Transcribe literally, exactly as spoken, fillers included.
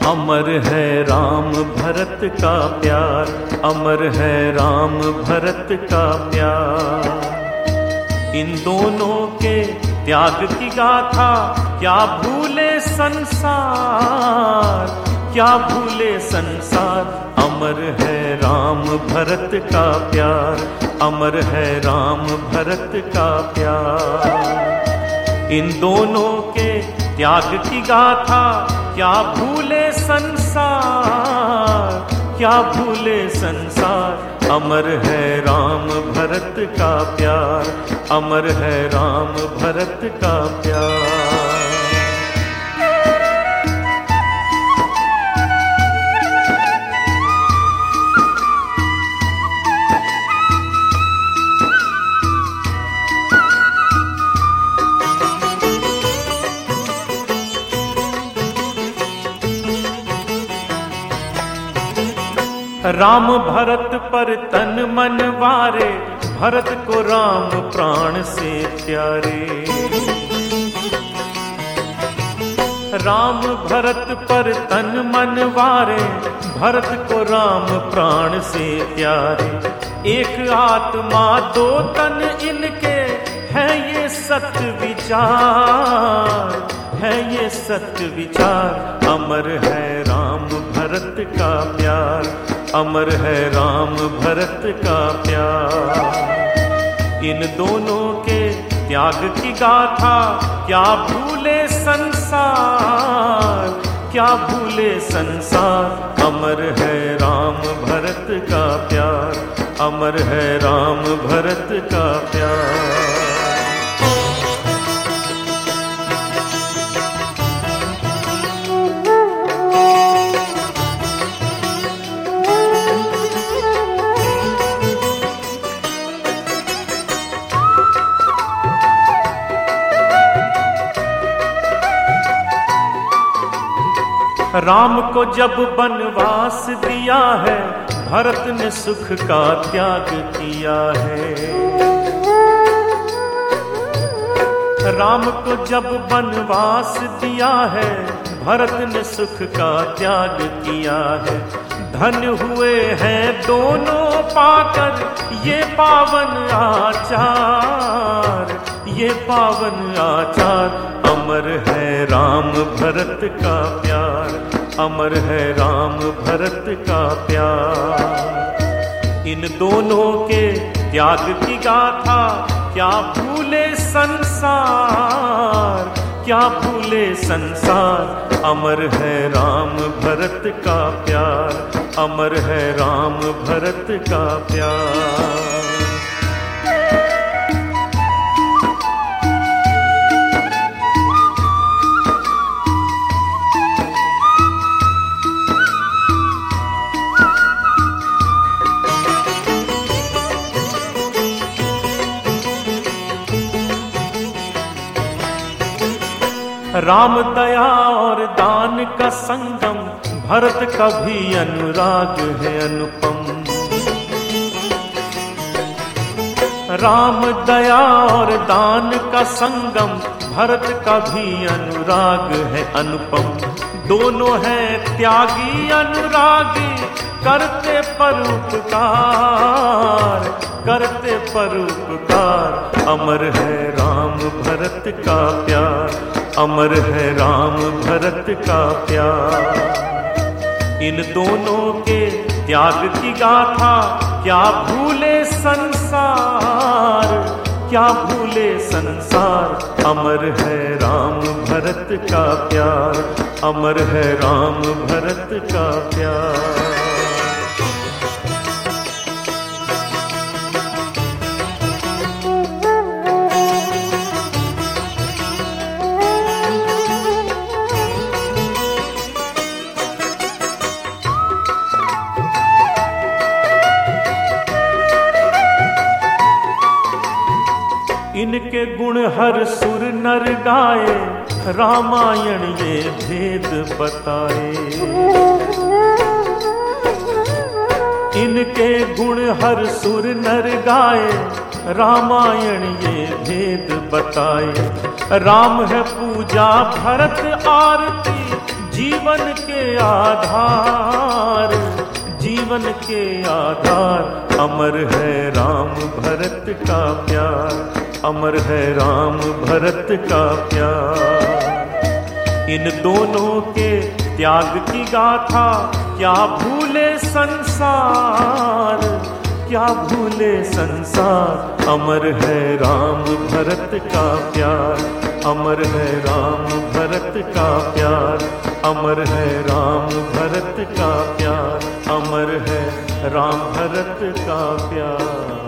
अमर है राम भरत का प्यार, अमर है राम भरत का प्यार। इन दोनों के त्याग की गाथा क्या भूले संसार, क्या भूले संसार। अमर है राम भरत का प्यार, अमर है राम भरत का प्यार। इन दोनों के त्याग की गाथा क्या भूले संसार, क्या भूले संसार। अमर है राम भरत का प्यार, अमर है राम भरत का प्यार। राम भरत पर तन मन वारे, भरत को राम प्राण से प्यारे। राम भरत पर तन मन वारे, भरत को राम प्राण से प्यारे। एक आत्मा दो तन इनके, है ये सत्य विचार, है ये सत्य विचार। अमर है राम भरत का प्यार, अमर है राम भरत का प्यार। इन दोनों के त्याग की गाथा क्या भूले संसार, क्या भूले संसार। अमर है राम भरत का प्यार, अमर है राम भरत का प्यार। राम को जब वनवास दिया है, भरत ने सुख का त्याग किया है। राम को जब वनवास दिया है, भरत ने सुख का त्याग किया है। धन्य हुए हैं दोनों पाकर ये पावन आचार, ये पावन आचार। अमर है राम भरत का प्यार, अमर है राम भरत का प्यार। इन दोनों के त्याग की गाथा क्या भूले संसार, क्या भूले संसार। अमर है राम भरत का प्यार, अमर है राम भरत का प्यार। राम दया और दान का संगम, भरत का भी अनुराग है अनुपम। राम दया और दान का संगम, भरत का भी अनुराग है अनुपम। दोनों हैं त्यागी अनुरागी, करते परोपकार, करते परोपकार। अमर है राम भरत का प्यार, अमर है राम भरत का प्यार। इन दोनों के त्याग की गाथा क्या भूले संसार, क्या भूले संसार। अमर है राम भरत का प्यार, अमर है राम भरत का प्यार। इनके गुण हर सुर नर गाए, रामायण ये भेद बताए। इनके गुण हर सुर नर गाए, रामायण ये भेद बताए। राम है पूजा भरत आरती, जीवन के आधार, जीवन के आधार। अमर है राम भरत का प्यार, अमर है राम भरत का प्यार। इन दोनों के त्याग की गाथा क्या भूले संसार, क्या भूले संसार। अमर है राम भरत का प्यार, अमर है राम भरत का प्यार, अमर है राम भरत का प्यार, अमर है राम भरत का प्यार।